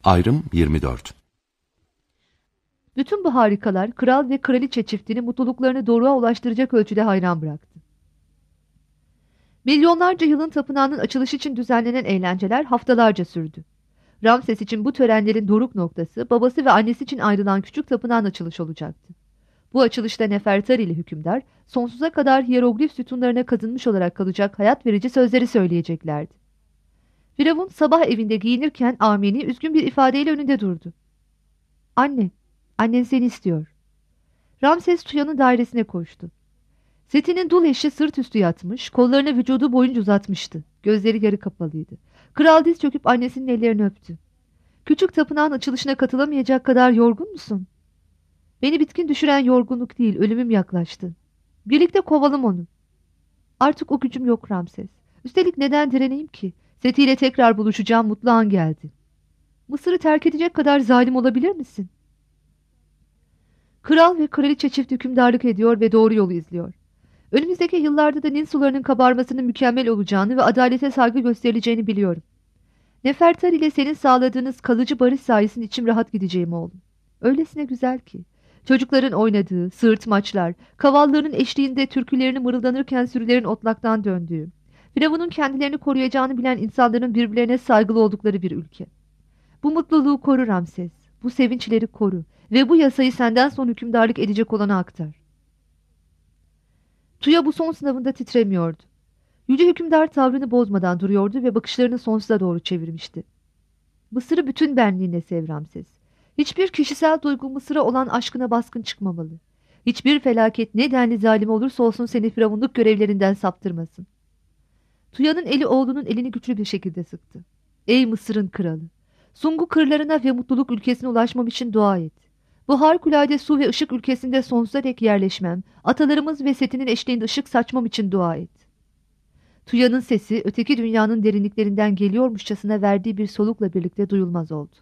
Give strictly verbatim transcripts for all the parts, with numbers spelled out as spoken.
Ayrım yirmi dört. Bütün bu harikalar kral ve kraliçe çiftini mutluluklarını doruğa ulaştıracak ölçüde hayran bıraktı. Milyonlarca yılın tapınağının açılışı için düzenlenen eğlenceler haftalarca sürdü. Ramses için bu törenlerin doruk noktası babası ve annesi için ayrılan küçük tapınağın açılışı olacaktı. Bu açılışta Nefertari ile hükümdar sonsuza kadar hiyeroglif sütunlarına kazınmış olarak kalacak hayat verici sözleri söyleyeceklerdi. Firavun sabah evinde giyinirken Ameni üzgün bir ifadeyle önünde durdu. "Anne, annen seni istiyor." Ramses Tuya'nın dairesine koştu. Setinin dul eşi sırt üstü yatmış, kollarını vücudu boyunca uzatmıştı. Gözleri yarı kapalıydı. Kral diz çöküp annesinin ellerini öptü. "Küçük tapınağın açılışına katılamayacak kadar yorgun musun?" "Beni bitkin düşüren yorgunluk değil, ölümüm yaklaştı. Birlikte kovalım onu." "Artık o gücüm yok Ramses. Üstelik neden direneyim ki? Setiyle tekrar buluşacağım mutlu an geldi." "Mısır'ı terk edecek kadar zalim olabilir misin?" Kral ve kraliçe çift hükümdarlık ediyor ve doğru yolu izliyor. Önümüzdeki yıllarda da Nil sularının kabarmasının mükemmel olacağını ve adalete saygı gösterileceğini biliyorum. Nefertari ile senin sağladığınız kalıcı barış sayesinde içim rahat gideceğim oğlum. Öylesine güzel ki. Çocukların oynadığı, sığırtmaçlar, kavallarının eşliğinde türkülerini mırıldanırken sürülerin otlaktan döndüğü, Firavun'un kendilerini koruyacağını bilen insanların birbirlerine saygılı oldukları bir ülke. Bu mutluluğu koru Ramses, bu sevinçleri koru ve bu yasayı senden sonra hükümdarlık edecek olana aktar. Tuya bu son sınavında titremiyordu. Yüce hükümdar tavrını bozmadan duruyordu ve bakışlarını sonsuza doğru çevirmişti. "Mısır'ı bütün benliğine sev Ramses. Hiçbir kişisel duygu Mısır'a olan aşkına baskın çıkmamalı. Hiçbir felaket ne denli zalim olursa olsun seni firavunluk görevlerinden saptırmasın." Tuya'nın eli oğlunun elini güçlü bir şekilde sıktı. "Ey Mısır'ın kralı! Sungu kırlarına ve mutluluk ülkesine ulaşmam için dua et. Bu harikulade su ve ışık ülkesinde sonsuza dek yerleşmem, atalarımız ve Seti'nin eşliğinde ışık saçmam için dua et." Tuya'nın sesi öteki dünyanın derinliklerinden geliyormuşçasına verdiği bir solukla birlikte duyulmaz oldu.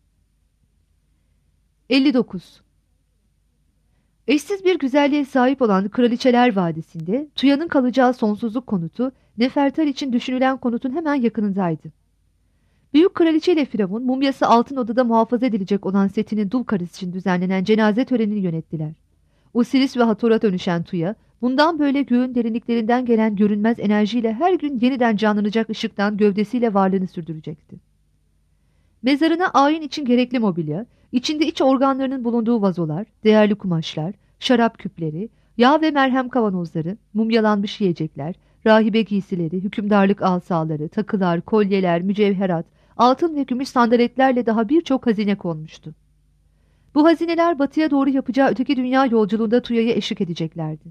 elli dokuz. Eşsiz bir güzelliğe sahip olan Kraliçeler Vadisi'nde Tuya'nın kalacağı sonsuzluk konutu Nefertari için düşünülen konutun hemen yakınındaydı. Büyük kraliçe ile Firavun mumyası altın odada muhafaza edilecek olan Seti'nin dul karısı için düzenlenen cenaze törenini yönettiler. Osiris ve Hator'a dönüşen Tuya, bundan böyle göğün derinliklerinden gelen görünmez enerjiyle her gün yeniden canlanacak ışıktan gövdesiyle varlığını sürdürecekti. Mezarına ayin için gerekli mobilya, içinde iç organlarının bulunduğu vazolar, değerli kumaşlar, şarap küpleri, yağ ve merhem kavanozları, mumyalanmış yiyecekler, rahibe giysileri, hükümdarlık asaları, takılar, kolyeler, mücevherat, altın ve gümüş sandaletlerle daha birçok hazine konmuştu. Bu hazineler batıya doğru yapacağı öteki dünya yolculuğunda Tuya'ya eşlik edeceklerdi.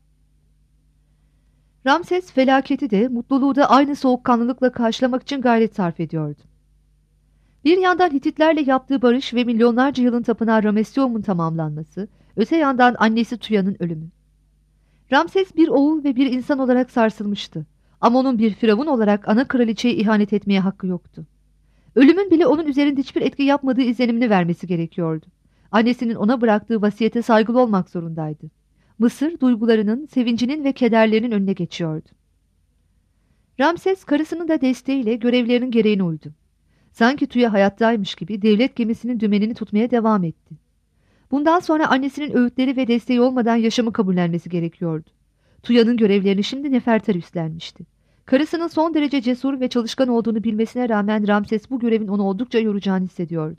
Ramses felaketi de mutluluğu da aynı soğukkanlılıkla karşılamak için gayret sarf ediyordu. Bir yandan Hititlerle yaptığı barış ve milyonlarca yılın tapınağı Ramesseum'un tamamlanması, öte yandan annesi Tuya'nın ölümü. Ramses bir oğul ve bir insan olarak sarsılmıştı. Ama onun bir firavun olarak ana kraliçeye ihanet etmeye hakkı yoktu. Ölümün bile onun üzerinde hiçbir etki yapmadığı izlenimini vermesi gerekiyordu. Annesinin ona bıraktığı vasiyete saygılı olmak zorundaydı. Mısır duygularının, sevincinin ve kederlerinin önüne geçiyordu. Ramses karısının da desteğiyle görevlerinin gereğine uydu. Sanki Tuya hayattaymış gibi devlet gemisinin dümenini tutmaya devam etti. Bundan sonra annesinin öğütleri ve desteği olmadan yaşamı kabullenmesi gerekiyordu. Tuya'nın görevlerini şimdi Nefertari üstlenmişti. Karısının son derece cesur ve çalışkan olduğunu bilmesine rağmen Ramses bu görevin onu oldukça yoracağını hissediyordu.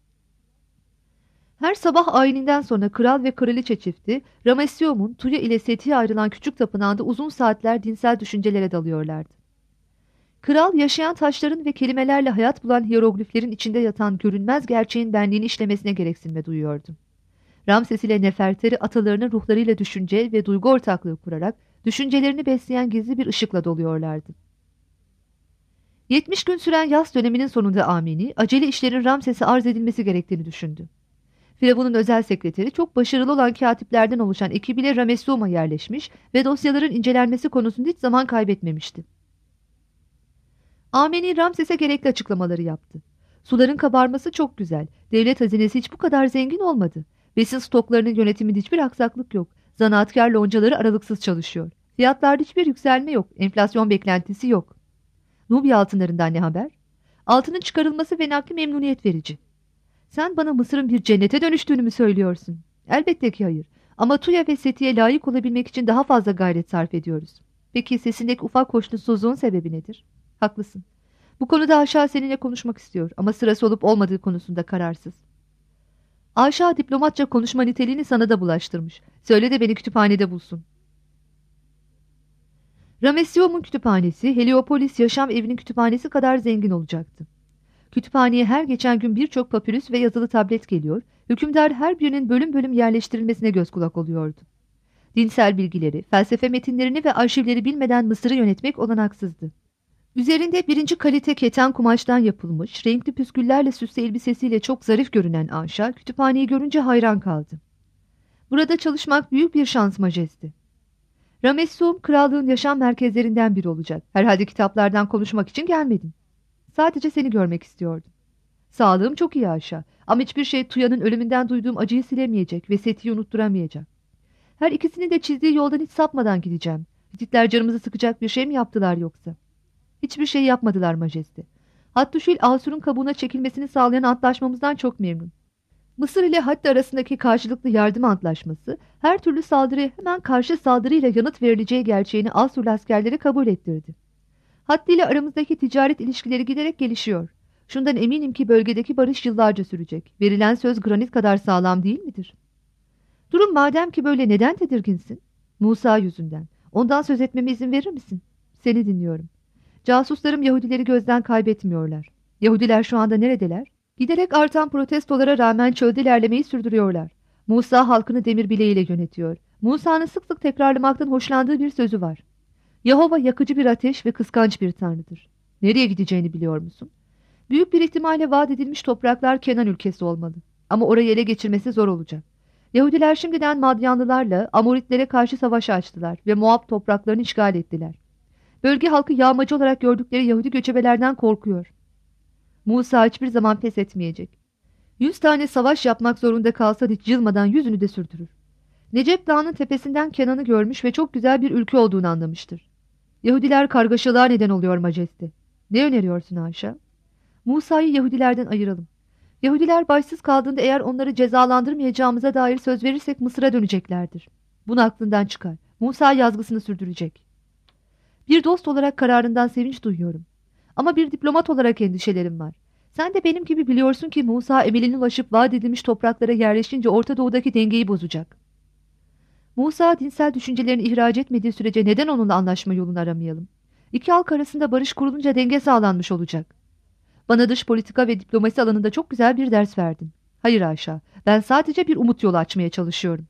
Her sabah ayininden sonra kral ve kraliçe çifti Ramesseum'un Tuya ile Seti'ye ayrılan küçük tapınağında uzun saatler dinsel düşüncelere dalıyorlardı. Kral yaşayan taşların ve kelimelerle hayat bulan hiyerogliflerin içinde yatan görünmez gerçeğin benliğini işlemesine gereksinme duyuyordu. Ramses ile Nefertari atalarının ruhlarıyla düşünce ve duygu ortaklığı kurarak düşüncelerini besleyen gizli bir ışıkla doluyorlardı. yetmiş gün süren yaz döneminin sonunda Ameni, acele işlerin Ramses'e arz edilmesi gerektiğini düşündü. Firavun'un özel sekreteri çok başarılı olan katiplerden oluşan ekibiyle Ramesseum'a yerleşmiş ve dosyaların incelenmesi konusunda hiç zaman kaybetmemişti. Ameni Ramses'e gerekli açıklamaları yaptı. Suların kabarması çok güzel. Devlet hazinesi hiç bu kadar zengin olmadı. Besin stoklarının yönetiminde hiçbir aksaklık yok. Zanaatkar loncaları aralıksız çalışıyor. Fiyatlarda hiçbir yükselme yok. Enflasyon beklentisi yok. Nubya altınlarından ne haber? Altının çıkarılması ve nakli memnuniyet verici. Sen bana Mısır'ın bir cennete dönüştüğünü mü söylüyorsun? Elbette ki hayır. Ama Tuya ve Seti'ye layık olabilmek için daha fazla gayret sarf ediyoruz. Peki sesindeki ufak hoşnutsuzluğun sebebi nedir? Haklısın. Bu konuda Aşağı seninle konuşmak istiyor ama sırası olup olmadığı konusunda kararsız. Aşağı diplomatça konuşma niteliğini sana da bulaştırmış. Söyle de beni kütüphanede bulsun. Ramesseum'un kütüphanesi, Heliopolis yaşam evinin kütüphanesi kadar zengin olacaktı. Kütüphaneye her geçen gün birçok papirüs ve yazılı tablet geliyor, hükümdar her birinin bölüm bölüm yerleştirilmesine göz kulak oluyordu. Dinsel bilgileri, felsefe metinlerini ve arşivleri bilmeden Mısır'ı yönetmek olanaksızdı. Üzerinde birinci kalite keten kumaştan yapılmış, renkli püsküllerle süslü elbisesiyle çok zarif görünen Anşa, kütüphaneyi görünce hayran kaldı. Burada çalışmak büyük bir şans majesti. Ramesseum, krallığın yaşam merkezlerinden biri olacak. Herhalde kitaplardan konuşmak için gelmedin. Sadece seni görmek istiyordum. Sağlığım çok iyi Anşa, ama hiçbir şey Tuya'nın ölümünden duyduğum acıyı silemeyecek ve Seti'yi unutturamayacak. Her ikisinin de çizdiği yoldan hiç sapmadan gideceğim. Hititler canımızı sıkacak bir şey mi yaptılar yoksa? Hiçbir şey yapmadılar majeste. Hattuşil Asur'un kabuğuna çekilmesini sağlayan antlaşmamızdan çok memnun. Mısır ile Hatta arasındaki karşılıklı yardım antlaşması, her türlü saldırıya hemen karşı saldırıyla yanıt verileceği gerçeğini Asurlu askerleri kabul ettirdi. Hatta ile aramızdaki ticaret ilişkileri giderek gelişiyor. Şundan eminim ki bölgedeki barış yıllarca sürecek. Verilen söz granit kadar sağlam değil midir? Durum madem ki böyle, neden tedirginsin? Musa yüzünden. Ondan söz etmeme izin verir misin? Seni dinliyorum. Casuslarım Yahudileri gözden kaybetmiyorlar. Yahudiler şu anda neredeler? Giderek artan protestolara rağmen çölde ilerlemeyi sürdürüyorlar. Musa halkını demir bileğiyle yönetiyor. Musa'nın sık sık tekrarlamaktan hoşlandığı bir sözü var. Yahova yakıcı bir ateş ve kıskanç bir tanrıdır. Nereye gideceğini biliyor musun? Büyük bir ihtimalle vaat edilmiş topraklar Kenan ülkesi olmalı. Ama orayı ele geçirmesi zor olacak. Yahudiler şimdiden Madyanlılarla Amoritlere karşı savaş açtılar ve Moab topraklarını işgal ettiler. Bölge halkı yağmacı olarak gördükleri Yahudi göçebelerden korkuyor. Musa hiçbir zaman pes etmeyecek. Yüz tane savaş yapmak zorunda kalsa hiç yılmadan yüzünü de sürdürür. Necep Dağı'nın tepesinden Kenan'ı görmüş ve çok güzel bir ülke olduğunu anlamıştır. Yahudiler kargaşalığa neden oluyor majeste. Ne öneriyorsun Ayşe? Musa'yı Yahudilerden ayıralım. Yahudiler başsız kaldığında eğer onları cezalandırmayacağımıza dair söz verirsek Mısır'a döneceklerdir. Bunu aklından çıkar. Musa yazgısını sürdürecek. Bir dost olarak kararından sevinç duyuyorum. Ama bir diplomat olarak endişelerim var. Sen de benim gibi biliyorsun ki Musa emeline ulaşıp vaat edilmiş topraklara yerleşince Orta Doğu'daki dengeyi bozacak. Musa dinsel düşüncelerini ihraç etmediği sürece neden onunla anlaşma yolunu aramayalım? İki halk arasında barış kurulunca denge sağlanmış olacak. Bana dış politika ve diplomasi alanında çok güzel bir ders verdin. Hayır Ayşe, ben sadece bir umut yolu açmaya çalışıyorum.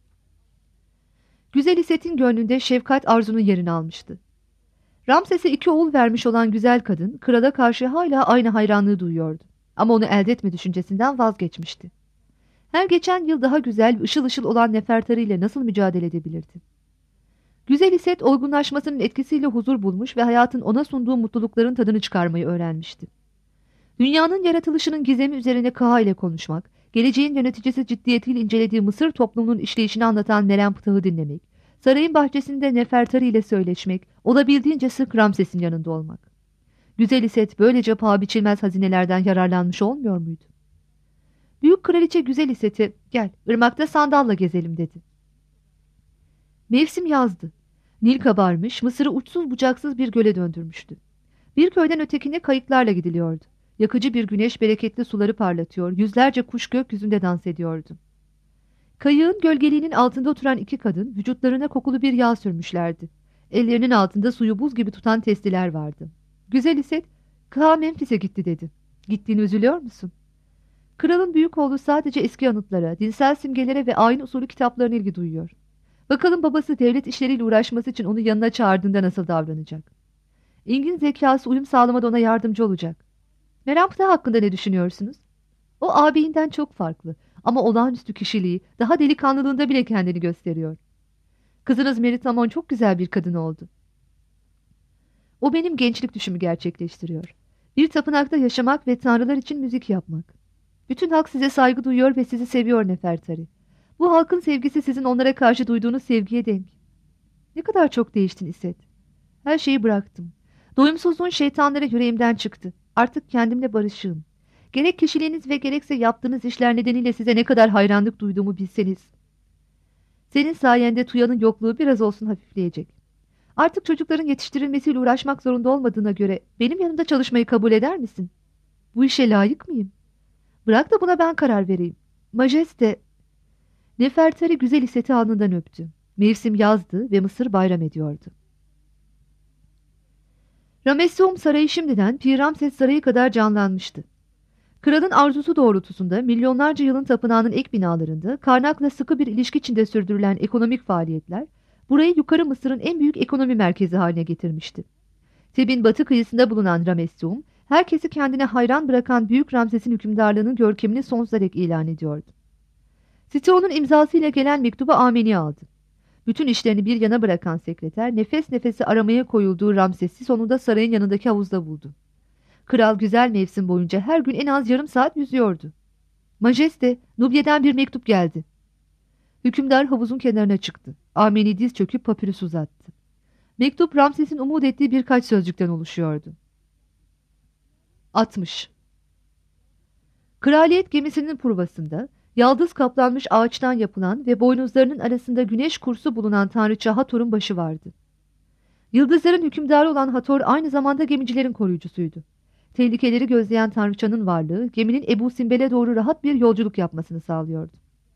Güzel İset'in gönlünde şefkat arzunun yerini almıştı. Ramses'e iki oğul vermiş olan güzel kadın, krala karşı hala aynı hayranlığı duyuyordu. Ama onu elde etme düşüncesinden vazgeçmişti. Her geçen yıl daha güzel ve ışıl ışıl olan Nefertari ile nasıl mücadele edebilirdi? Güzel İset olgunlaşmasının etkisiyle huzur bulmuş ve hayatın ona sunduğu mutlulukların tadını çıkarmayı öğrenmişti. Dünyanın yaratılışının gizemi üzerine Kaha ile konuşmak, geleceğin yöneticisi ciddiyetiyle incelediği Mısır toplumunun işleyişini anlatan Meryem Ptah'ı dinlemek, sarayın bahçesinde Nefertari ile söyleşmek, olabildiğince sık Ramses'in yanında olmak. Güzel İset böylece paha biçilmez hazinelerden yararlanmış olmuyor muydu? Büyük kraliçe Güzel İset'e gel ırmakta sandalla gezelim dedi. Mevsim yazdı. Nil kabarmış, Mısır'ı uçsuz bucaksız bir göle döndürmüştü. Bir köyden ötekine kayıklarla gidiliyordu. Yakıcı bir güneş bereketli suları parlatıyor, yüzlerce kuş gökyüzünde dans ediyordu. Kayığın gölgeliğinin altında oturan iki kadın vücutlarına kokulu bir yağ sürmüşlerdi. Ellerinin altında suyu buz gibi tutan testiler vardı. Güzel İset, Ka Memphis'e gitti dedi. Gittiğini üzülüyor musun? Kralın büyük oğlu sadece eski anıtlara, dinsel simgelere ve ayin usulü kitaplarına ilgi duyuyor. Bakalım babası devlet işleriyle uğraşması için onu yanına çağırdığında nasıl davranacak? İngin zekası uyum sağlamada ona yardımcı olacak. Meryem Ptah hakkında ne düşünüyorsunuz? O ağabeyinden çok farklı ama olağanüstü kişiliği, daha delikanlılığında bile kendini gösteriyor. Kızınız Meritamon çok güzel bir kadın oldu. O benim gençlik düşümü gerçekleştiriyor. Bir tapınakta yaşamak ve tanrılar için müzik yapmak. Bütün halk size saygı duyuyor ve sizi seviyor Nefertari. Bu halkın sevgisi sizin onlara karşı duyduğunuz sevgiye denk. Ne kadar çok değiştin İset. Her şeyi bıraktım. Doyumsuzluğun şeytanları yüreğimden çıktı. Artık kendimle barışığım. Gerek kişiliğiniz ve gerekse yaptığınız işler nedeniyle size ne kadar hayranlık duyduğumu bilseniz. Senin sayende Tuya'nın yokluğu biraz olsun hafifleyecek. Artık çocukların yetiştirilmesiyle uğraşmak zorunda olmadığına göre benim yanımda çalışmayı kabul eder misin? Bu işe layık mıyım? Bırak da buna ben karar vereyim. Majeste. Nefertari güzel İsset'i alnından öptü. Mevsim yazdı ve Mısır bayram ediyordu. Ramesseum sarayı şimdiden Pir Ramses sarayı kadar canlanmıştı. Kralın arzusu doğrultusunda milyonlarca yılın tapınağının ek binalarında Karnak'la sıkı bir ilişki içinde sürdürülen ekonomik faaliyetler burayı yukarı Mısır'ın en büyük ekonomi merkezi haline getirmişti. Teb'in batı kıyısında bulunan Ramesseum, herkesi kendine hayran bırakan Büyük Ramses'in hükümdarlığının görkemini sonsuza dek ilan ediyordu. Siteo'nun imzasıyla gelen mektubu Ameni aldı. Bütün işlerini bir yana bırakan sekreter nefes nefese aramaya koyulduğu Ramses'i sonunda sarayın yanındaki havuzda buldu. Kral güzel mevsim boyunca her gün en az yarım saat yüzüyordu. Majeste, Nubye'den bir mektup geldi. Hükümdar havuzun kenarına çıktı. Ameni diz çöküp papirüs uzattı. Mektup Ramses'in umut ettiği birkaç sözcükten oluşuyordu. altmış. Kraliyet gemisinin purvasında, yaldız kaplanmış ağaçtan yapılan ve boynuzlarının arasında güneş kursu bulunan tanrıça Hathor'un başı vardı. Yıldızların hükümdarı olan Hathor aynı zamanda gemicilerin koruyucusuydu. Tehlikeleri gözleyen tanrıçanın varlığı geminin Ebu Simbel'e doğru rahat bir yolculuk yapmasını sağlıyordu.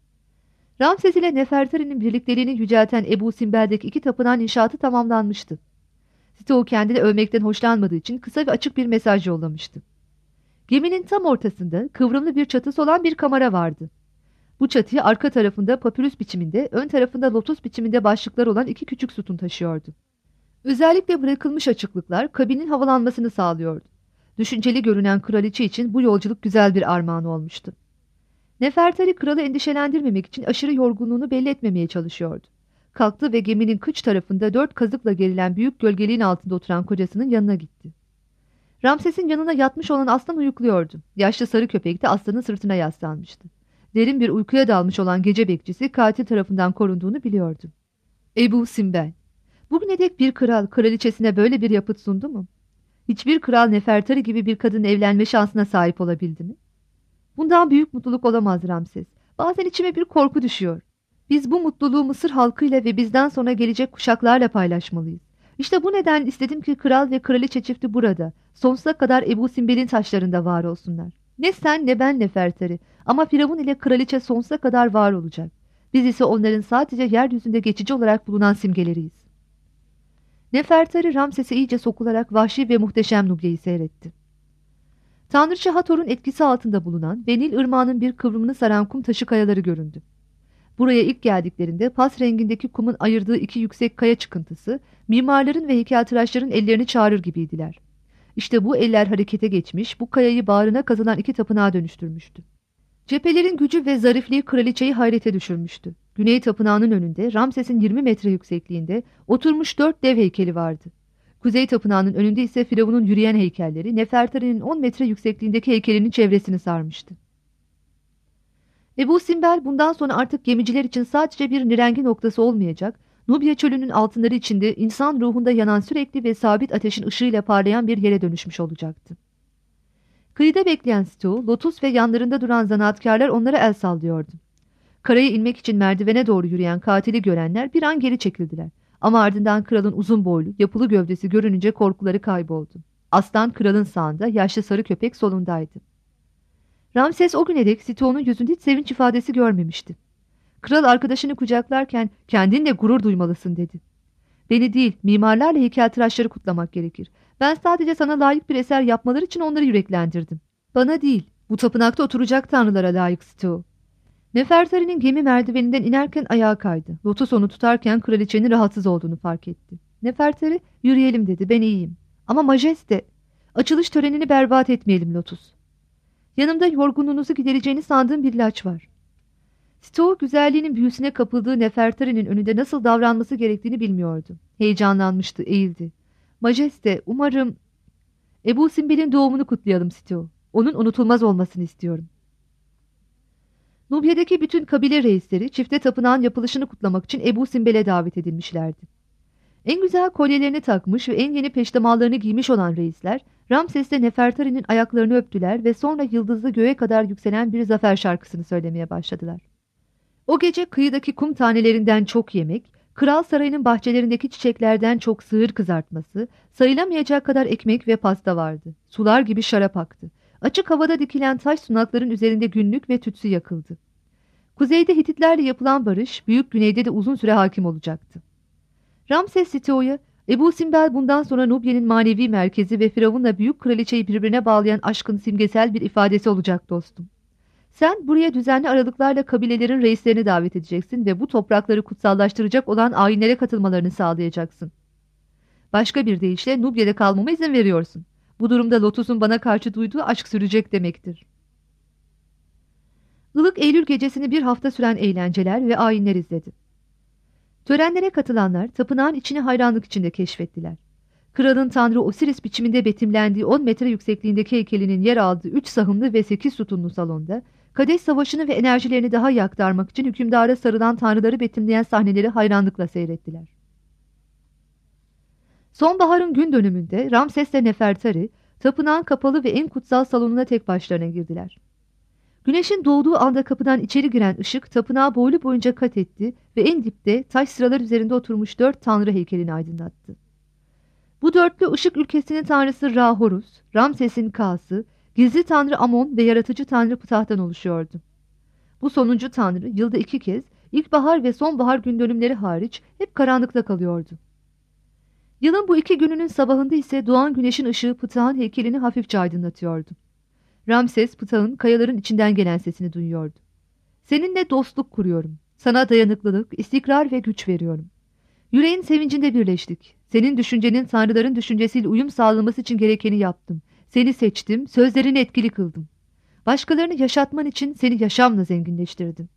Ramses ile Nefertari'nin birlikteliğini yücelten Ebu Simbel'deki iki tapınağın inşaatı tamamlanmıştı. Siteo kendini övmekten hoşlanmadığı için kısa ve açık bir mesaj yollamıştı. Geminin tam ortasında kıvrımlı bir çatısı olan bir kamera vardı. Bu çatıyı arka tarafında papyrus biçiminde, ön tarafında lotus biçiminde başlıklar olan iki küçük sütun taşıyordu. Özellikle bırakılmış açıklıklar kabinin havalanmasını sağlıyordu. Düşünceli görünen kraliçe için bu yolculuk güzel bir armağan olmuştu. Nefertari kralı endişelendirmemek için aşırı yorgunluğunu belli etmemeye çalışıyordu. Kalktı ve geminin kıç tarafında dört kazıkla gerilen büyük gölgeliğin altında oturan kocasının yanına gitti. Ramses'in yanına yatmış olan aslan uyukluyordu. Yaşlı sarı köpek de aslanın sırtına yaslanmıştı. Derin bir uykuya dalmış olan gece bekçisi katil tarafından korunduğunu biliyordu. Ebu Simbel. Bugüne dek bir kral kraliçesine böyle bir yapıt sundu mu? Hiçbir kral Nefertari gibi bir kadının evlenme şansına sahip olabildi mi? Bundan büyük mutluluk olamaz Ramses. Bazen içime bir korku düşüyor. Biz bu mutluluğu Mısır halkıyla ve bizden sonra gelecek kuşaklarla paylaşmalıyız. İşte bu nedenle istedim ki kral ve kraliçe çifti burada, sonsuza kadar Ebu Simbel'in taşlarında var olsunlar. Ne sen ne ben Nefertari ama Firavun ile kraliçe sonsuza kadar var olacak. Biz ise onların sadece yeryüzünde geçici olarak bulunan simgeleriyiz. Nefertari Ramses'e iyice sokularak vahşi ve muhteşem Nubye'yi seyretti. Tanrıça Hathor'un etkisi altında bulunan ve Nil ırmağının bir kıvrımını saran kum taşı kayaları göründü. Buraya ilk geldiklerinde pas rengindeki kumun ayırdığı iki yüksek kaya çıkıntısı, mimarların ve heykeltıraşların ellerini çağırır gibiydiler. İşte bu eller harekete geçmiş, bu kayayı bağrına kazınan iki tapınağa dönüştürmüştü. Cephelerin gücü ve zarifliği kraliçeyi hayrete düşürmüştü. Güney tapınağının önünde Ramses'in yirmi metre yüksekliğinde oturmuş dört dev heykeli vardı. Kuzey tapınağının önünde ise Firavun'un yürüyen heykelleri Nefertari'nin on metre yüksekliğindeki heykelinin çevresini sarmıştı. Ebu Simbel bundan sonra artık gemiciler için sadece bir nirengi noktası olmayacak, Nubya çölünün altınları içinde insan ruhunda yanan sürekli ve sabit ateşin ışığıyla parlayan bir yere dönüşmüş olacaktı. Kıyıda bekleyen Siteo, Lotus ve yanlarında duran zanaatkarlar onlara el sallıyordu. Karaya inmek için merdivene doğru yürüyen katili görenler bir an geri çekildiler. Ama ardından kralın uzun boylu, yapılı gövdesi görününce korkuları kayboldu. Aslan kralın sağında, yaşlı sarı köpek solundaydı. Ramses o güne dek Siteo'nun yüzünde hiç sevinç ifadesi görmemişti. Kral arkadaşını kucaklarken kendinle gurur duymalısın dedi. Beni değil, mimarlarla heykeltıraşları kutlamak gerekir. Ben sadece sana layık bir eser yapmaları için onları yüreklendirdim. Bana değil, bu tapınakta oturacak tanrılara layık Siteo. Nefertari'nin gemi merdiveninden inerken ayağa kaydı. Lotus onu tutarken kraliçenin rahatsız olduğunu fark etti. Nefertari, yürüyelim dedi, ben iyiyim. Ama majeste, açılış törenini berbat etmeyelim Lotus. Yanımda yorgunluğunuzu gidereceğini sandığım bir ilaç var. Siteo güzelliğinin büyüsüne kapıldığı Nefertari'nin önünde nasıl davranması gerektiğini bilmiyordu. Heyecanlanmıştı, eğildi. Majeste, umarım... Ebu Simbel'in doğumunu kutlayalım Siteo. Onun unutulmaz olmasını istiyorum. Nubya'daki bütün kabile reisleri çifte tapınağın yapılışını kutlamak için Ebu Simbel'e davet edilmişlerdi. En güzel kolyelerini takmış ve en yeni peştemallarını giymiş olan reisler Ramses ile Nefertari'nin ayaklarını öptüler ve sonra yıldızlı göğe kadar yükselen bir zafer şarkısını söylemeye başladılar. O gece kıyıdaki kum tanelerinden çok yemek, kral sarayının bahçelerindeki çiçeklerden çok sığır kızartması, sayılamayacak kadar ekmek ve pasta vardı. Sular gibi şarap aktı. Açık havada dikilen taş sunakların üzerinde günlük ve tütsü yakıldı. Kuzeyde Hititlerle yapılan barış, büyük güneyde de uzun süre hakim olacaktı. Ramses Sito'ya, Ebu Simbel bundan sonra Nubya'nın manevi merkezi ve Firavun'la büyük kraliçeyi birbirine bağlayan aşkın simgesel bir ifadesi olacak dostum. Sen buraya düzenli aralıklarla kabilelerin reislerini davet edeceksin ve bu toprakları kutsallaştıracak olan ayinlere katılmalarını sağlayacaksın. Başka bir deyişle Nubya'da kalmama izin veriyorsun. Bu durumda Lotus'un bana karşı duyduğu aşk sürecek demektir. Ilık Eylül gecesini bir hafta süren eğlenceler ve ayinler izledi. Törenlere katılanlar tapınağın içini hayranlık içinde keşfettiler. Kralın tanrı Osiris biçiminde betimlendiği on metre yüksekliğindeki heykelinin yer aldığı üç sahımlı ve sekiz sütunlu salonda, Kadeş Savaşı'nı ve enerjilerini daha iyi aktarmak için hükümdara sarılan tanrıları betimleyen sahneleri hayranlıkla seyrettiler. Sonbaharın gün dönümünde Ramses ile Nefertari, tapınağın kapalı ve en kutsal salonuna tek başlarına girdiler. Güneşin doğduğu anda kapıdan içeri giren ışık tapınağı boylu boyunca kat etti ve en dipte taş sıralar üzerinde oturmuş dört tanrı heykelini aydınlattı. Bu dörtlü ışık ülkesinin tanrısı Ra-Horus, Ramses'in Ka'sı, gizli tanrı Amon ve yaratıcı tanrı Ptah'tan oluşuyordu. Bu sonuncu tanrı yılda iki kez, ilkbahar ve sonbahar gün dönümleri hariç hep karanlıkta kalıyordu. Yılın bu iki gününün sabahında ise doğan güneşin ışığı Ptah'ın heykelini hafifçe aydınlatıyordu. Ramses, Ptah'ın kayaların içinden gelen sesini duyuyordu. Seninle dostluk kuruyorum. Sana dayanıklılık, istikrar ve güç veriyorum. Yüreğin sevincinde birleştik. Senin düşüncenin tanrıların düşüncesiyle uyum sağlaması için gerekeni yaptım. Seni seçtim, sözlerini etkili kıldım. Başkalarını yaşatman için seni yaşamla zenginleştirdim.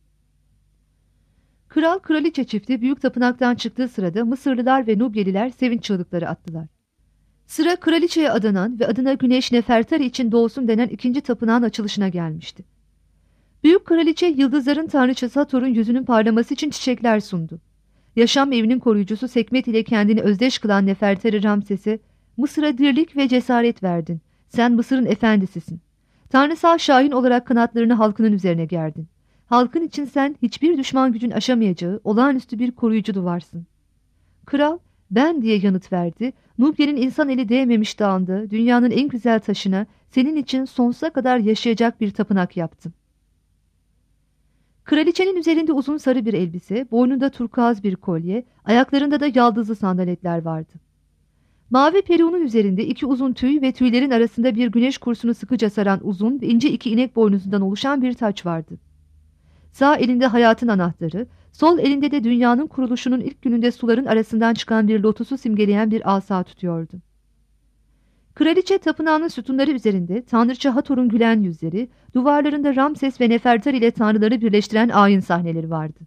Kral kraliçe çifti büyük tapınaktan çıktığı sırada Mısırlılar ve Nubyeliler sevinç çığlıkları attılar. Sıra kraliçeye adanan ve adına Güneş Nefertari için doğsun denen ikinci tapınağın açılışına gelmişti. Büyük kraliçe yıldızların tanrıçası Hathor'un yüzünün parlaması için çiçekler sundu. Yaşam evinin koruyucusu Sekmet ile kendini özdeş kılan Nefertari Ramses'e Mısır'a dirlik ve cesaret verdin. Sen Mısır'ın efendisisin. Tanrısal şahin olarak kanatlarını halkının üzerine gerdin. Halkın için sen hiçbir düşman gücün aşamayacağı olağanüstü bir koruyucu duvarsın. Kral ben diye yanıt verdi. Nubya'nın insan eli değmemiş dağında dünyanın en güzel taşına senin için sonsuza kadar yaşayacak bir tapınak yaptım. Kraliçenin üzerinde uzun sarı bir elbise, boynunda turkuaz bir kolye, ayaklarında da yaldızlı sandaletler vardı. Mavi peruğunun üzerinde iki uzun tüy ve tüylerin arasında bir güneş kursunu sıkıca saran uzun ve ince iki inek boynuzundan oluşan bir taç vardı. Sağ elinde hayatın anahtarı, sol elinde de dünyanın kuruluşunun ilk gününde suların arasından çıkan bir lotusu simgeleyen bir asa tutuyordu. Kraliçe tapınağının sütunları üzerinde tanrıça Hathor'un gülen yüzleri, duvarlarında Ramses ve Nefertari ile tanrıları birleştiren ayin sahneleri vardı.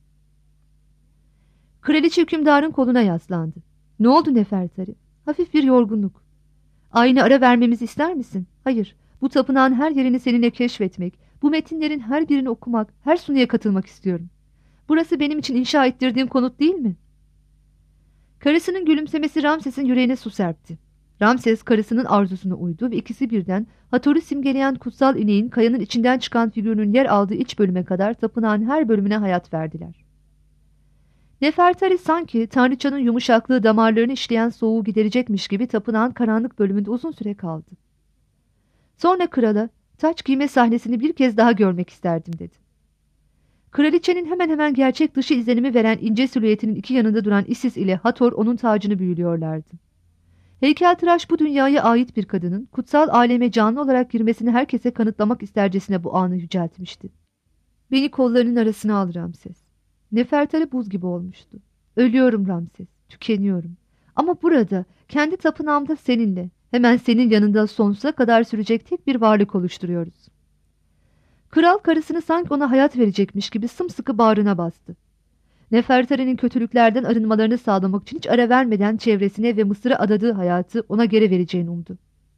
Kraliçe hükümdarın koluna yaslandı. Ne oldu Nefertari? Hafif bir yorgunluk. Ayine ara vermemizi ister misin? Hayır, bu tapınağın her yerini seninle keşfetmek, bu metinlerin her birini okumak, her sunuya katılmak istiyorum. Burası benim için inşa ettirdiğin konut değil mi? Karısının gülümsemesi Ramses'in yüreğine su serpti. Ramses karısının arzusuna uydu ve ikisi birden Hathor'u simgeleyen kutsal ineğin kayanın içinden çıkan figürünün yer aldığı iç bölüme kadar tapınağın her bölümüne hayat verdiler. Nefertari sanki tanrıçanın yumuşaklığı damarlarını işleyen soğuğu giderecekmiş gibi tapınağın karanlık bölümünde uzun süre kaldı. Sonra krala taç giyme sahnesini bir kez daha görmek isterdim dedi. Kraliçenin hemen hemen gerçek dışı izlenimi veren ince silüetinin iki yanında duran Isis ile Hathor onun tacını büyülüyorlardı. Heykeltıraş bu dünyaya ait bir kadının kutsal aleme canlı olarak girmesini herkese kanıtlamak istercesine bu anı yüceltmişti. Beni kollarının arasına al Ramses. Nefertari buz gibi olmuştu. Ölüyorum Ramses, tükeniyorum. Ama burada, kendi tapınağımda seninle, hemen senin yanında sonsuza kadar sürecek tek bir varlık oluşturuyoruz. Kral karısını sanki ona hayat verecekmiş gibi sımsıkı bağrına bastı. Nefertari'nin kötülüklerden arınmalarını sağlamak için hiç ara vermeden çevresine ve Mısır'a adadığı hayatı ona geri vereceğini umdu.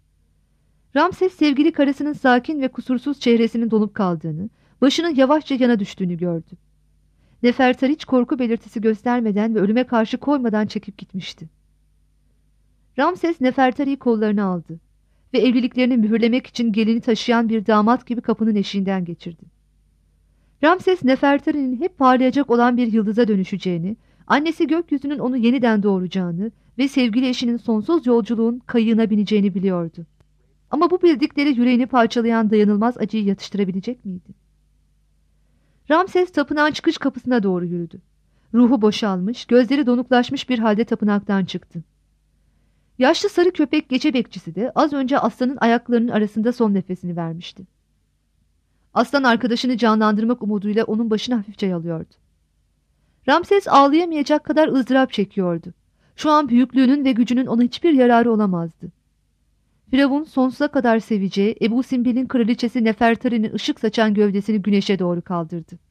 Ramses sevgili karısının sakin ve kusursuz çehresinin donup kaldığını, başının yavaşça yana düştüğünü gördü. Nefertari hiç korku belirtisi göstermeden ve ölüme karşı koymadan çekip gitmişti. Ramses Nefertari'yi kollarına aldı. ve evliliklerini mühürlemek için gelini taşıyan bir damat gibi kapının eşiğinden geçirdi. Ramses Nefertari'nin hep parlayacak olan bir yıldıza dönüşeceğini, annesi gökyüzünün onu yeniden doğuracağını ve sevgili eşinin sonsuz yolculuğun kayığına bineceğini biliyordu. Ama bu bildikleri yüreğini parçalayan dayanılmaz acıyı yatıştırabilecek miydi? Ramses tapınağın çıkış kapısına doğru yürüdü. Ruhu boşalmış, gözleri donuklaşmış bir halde tapınaktan çıktı. Yaşlı sarı köpek gece bekçisi de az önce aslanın ayaklarının arasında son nefesini vermişti. Aslan arkadaşını canlandırmak umuduyla onun başını hafifçe yalıyordu. Ramses ağlayamayacak kadar ızdırap çekiyordu. Şu an büyüklüğünün ve gücünün ona hiçbir yararı olamazdı. Firavun sonsuza kadar seveceği Ebu Simbil'in kraliçesi Nefertari'nin ışık saçan gövdesini güneşe doğru kaldırdı.